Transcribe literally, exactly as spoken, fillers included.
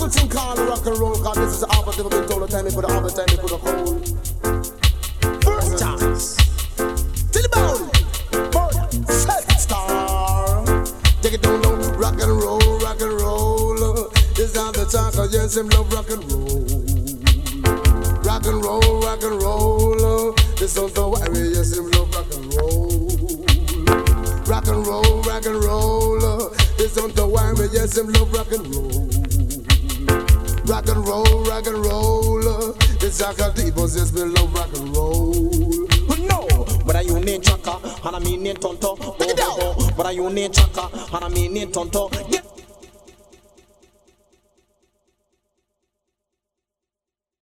thing called rock and roll, cause this is the opposite of the total time, me put the other time, me put the cold. First chance. To the bone. Set star. Take it down, down. Rock and roll, rock and roll. This not the time, cause yes, him love rock and roll. Rock and roll, rock and roll. This don't the worry, yes, him love rock and roll. Rock and roll, rock and roll. This don't the worry, yes, him love rock and roll. Rock and roll, rock and roll. This rock and people says we love rock and roll. No, but I you need chaka, and I mean need tonto. But I you need chaka, and I mean need tonto. Get